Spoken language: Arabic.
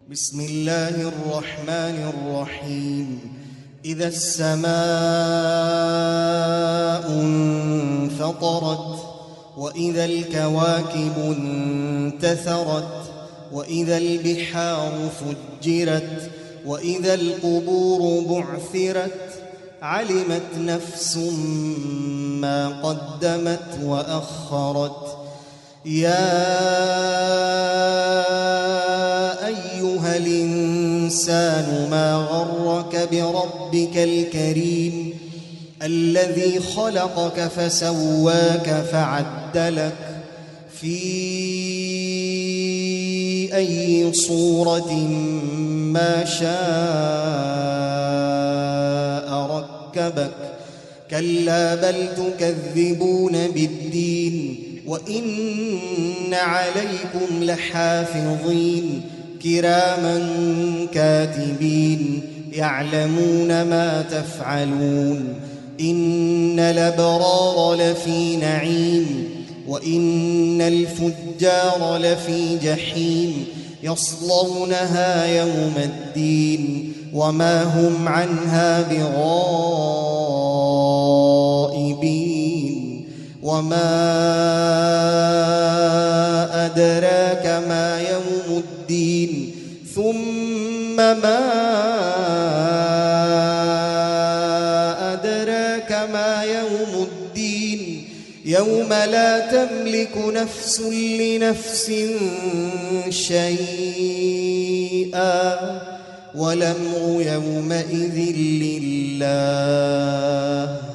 بسم الله الرحمن الرحيم. إذا السماء انفطرت، وإذا الكواكب انتثرت، وإذا البحار فجرت، وإذا القبور بعثرت، علمت نفس ما قدمت وأخرت. يا أيها الإنسان ما غرك بربك الكريم الذي خلقك فسواك فعدلك في أي صورة ما شاء ركبك. كلا بل تكذبون بالدين، وإن عليكم لحافظين كراما كاتبين يعلمون ما تفعلون. إن الأبرار لفي نعيم، وإن الفجار لفي جحيم يصلونها يوم الدين وما هم عنها بغائبين. وما أدراك ما يوم الدين، ثم ما أدراك ما يوم الدين. يوم لا تملك نفس لنفس شيئا، والأمر يومئذ لله.